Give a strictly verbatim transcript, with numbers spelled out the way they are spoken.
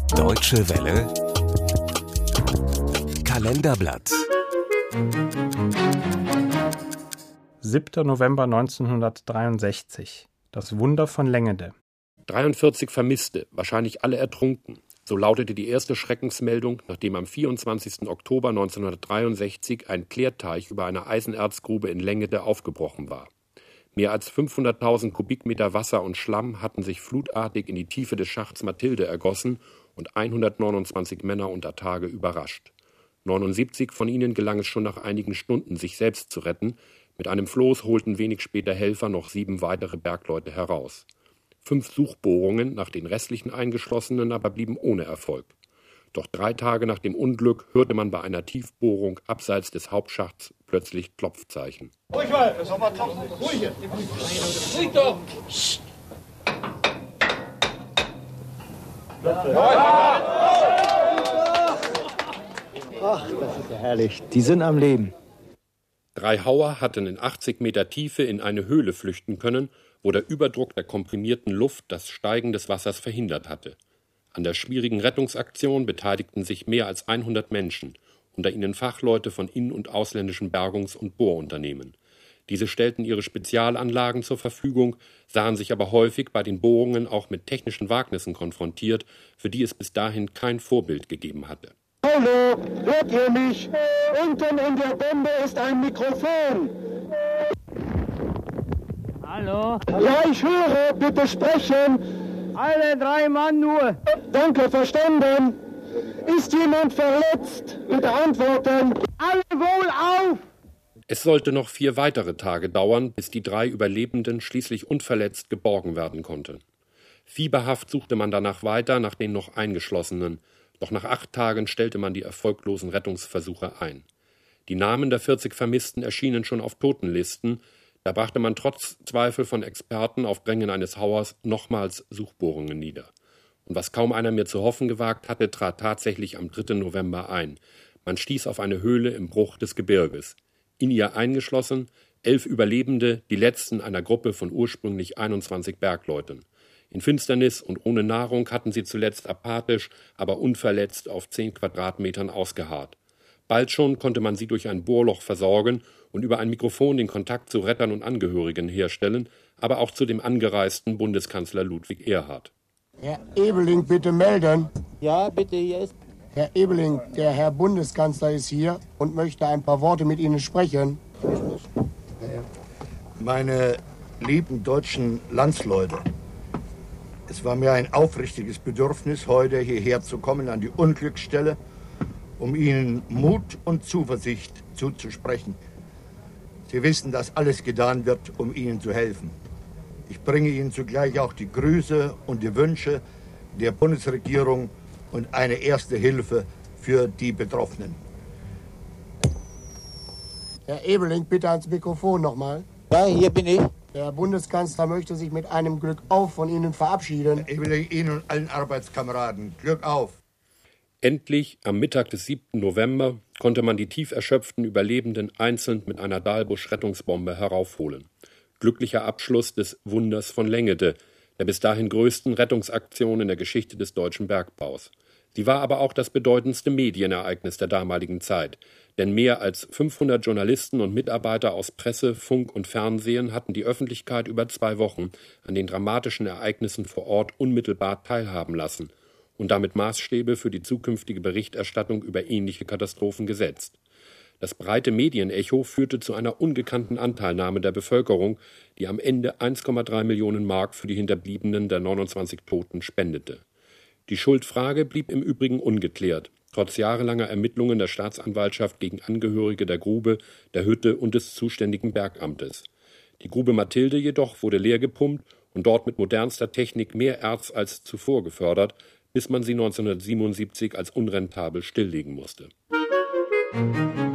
Deutsche Welle Kalenderblatt siebter November neunzehnhundertdreiundsechzig. Das Wunder von Lengede. dreiundvierzig Vermisste, wahrscheinlich alle ertrunken. So lautete die erste Schreckensmeldung, nachdem am vierundzwanzigsten Oktober neunzehnhundertdreiundsechzig ein Klärteich über eine Eisenerzgrube in Lengede aufgebrochen war. Mehr als fünfhunderttausend Kubikmeter Wasser und Schlamm hatten sich flutartig in die Tiefe des Schachts Mathilde ergossen und hundertneunundzwanzig Männer unter Tage überrascht. neunundsiebzig von ihnen gelang es schon nach einigen Stunden, sich selbst zu retten. Mit einem Floß holten wenig später Helfer noch sieben weitere Bergleute heraus. Fünf Suchbohrungen nach den restlichen Eingeschlossenen aber blieben ohne Erfolg. Doch drei Tage nach dem Unglück hörte man bei einer Tiefbohrung abseits des Hauptschachts plötzlich Klopfzeichen. Ruhig mal, das ist aber klopfen. Ruhig hier. Ruhig doch. Psst. Ach, das ist ja herrlich. Die sind am Leben. Drei Hauer hatten in achtzig Meter Tiefe in eine Höhle flüchten können, wo der Überdruck der komprimierten Luft das Steigen des Wassers verhindert hatte. An der schwierigen Rettungsaktion beteiligten sich mehr als hundert Menschen, unter ihnen Fachleute von in- und ausländischen Bergungs- und Bohrunternehmen. Diese stellten ihre Spezialanlagen zur Verfügung, sahen sich aber häufig bei den Bohrungen auch mit technischen Wagnissen konfrontiert, für die es bis dahin kein Vorbild gegeben hatte. Hallo, hört ihr mich? Unten in der Bombe ist ein Mikrofon. Hallo? Ja, ich höre, bitte sprechen. Alle drei Mann nur. Danke, verstanden. Ist jemand verletzt? Bitte antworten. Alle wohl auf! Es sollte noch vier weitere Tage dauern, bis die drei Überlebenden schließlich unverletzt geborgen werden konnten. Fieberhaft suchte man danach weiter nach den noch Eingeschlossenen, doch nach acht Tagen stellte man die erfolglosen Rettungsversuche ein. Die Namen der vierzig Vermissten erschienen schon auf Totenlisten, da brachte man trotz Zweifel von Experten auf Drängen eines Hauers nochmals Suchbohrungen nieder. Und was kaum einer mehr zu hoffen gewagt hatte, trat tatsächlich am dritten November ein. Man stieß auf eine Höhle im Bruch des Gebirges. In ihr eingeschlossen, elf Überlebende, die letzten einer Gruppe von ursprünglich einundzwanzig Bergleuten. In Finsternis und ohne Nahrung hatten sie zuletzt apathisch, aber unverletzt auf zehn Quadratmetern ausgeharrt. Bald schon konnte man sie durch ein Bohrloch versorgen und über ein Mikrofon den Kontakt zu Rettern und Angehörigen herstellen, aber auch zu dem angereisten Bundeskanzler Ludwig Erhard. Herr Ebeling, bitte melden. Ja, bitte, hier ist... Herr Ebeling, der Herr Bundeskanzler ist hier und möchte ein paar Worte mit Ihnen sprechen. Meine lieben deutschen Landsleute, es war mir ein aufrichtiges Bedürfnis, heute hierher zu kommen an die Unglücksstelle, um Ihnen Mut und Zuversicht zuzusprechen. Sie wissen, dass alles getan wird, um Ihnen zu helfen. Ich bringe Ihnen zugleich auch die Grüße und die Wünsche der Bundesregierung und eine erste Hilfe für die Betroffenen. Herr Ebeling, bitte ans Mikrofon nochmal. Ja, hier bin ich. Der Bundeskanzler möchte sich mit einem Glück auf von Ihnen verabschieden. Herr Ebeling, Ihnen und allen Arbeitskameraden, Glück auf! Endlich, am Mittag des siebten November, konnte man die tief erschöpften Überlebenden einzeln mit einer Dahlbusch-Rettungsbombe heraufholen. Glücklicher Abschluss des Wunders von Lengede, der bis dahin größten Rettungsaktion in der Geschichte des deutschen Bergbaus. Sie war aber auch das bedeutendste Medienereignis der damaligen Zeit, denn mehr als fünfhundert Journalisten und Mitarbeiter aus Presse, Funk und Fernsehen hatten die Öffentlichkeit über zwei Wochen an den dramatischen Ereignissen vor Ort unmittelbar teilhaben lassen und damit Maßstäbe für die zukünftige Berichterstattung über ähnliche Katastrophen gesetzt. Das breite Medienecho führte zu einer ungekannten Anteilnahme der Bevölkerung, die am Ende eins Komma drei Millionen Mark für die Hinterbliebenen der neunundzwanzig Toten spendete. Die Schuldfrage blieb im Übrigen ungeklärt, trotz jahrelanger Ermittlungen der Staatsanwaltschaft gegen Angehörige der Grube, der Hütte und des zuständigen Bergamtes. Die Grube Mathilde jedoch wurde leer gepumpt und dort mit modernster Technik mehr Erz als zuvor gefördert, bis man sie neunzehnhundertsiebenundsiebzig als unrentabel stilllegen musste. Musik